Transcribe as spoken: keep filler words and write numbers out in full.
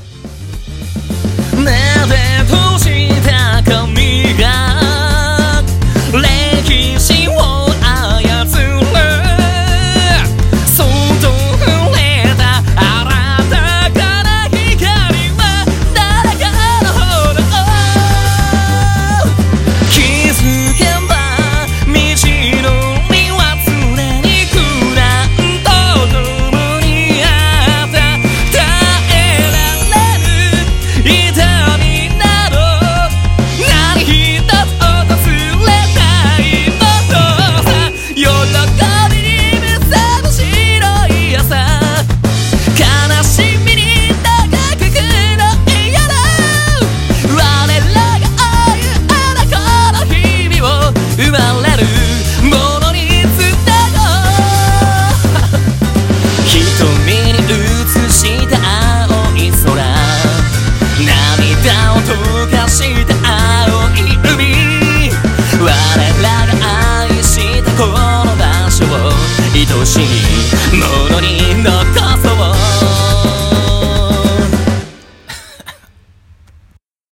目で閉じた髪が歴史を操るそっと触れた新たかな光は誰かの方だ気づけば道のりは常に苦難と共にあった耐えられる痛みなど何一つ訪れないものさ喜びに目覚む白い朝悲しみに長くくの嫌だ我らが愛あなこの日々を生まれるものにつなごう瞳に映した青い空涙を溶かした青い海我らが愛したこの場所を愛しいものに残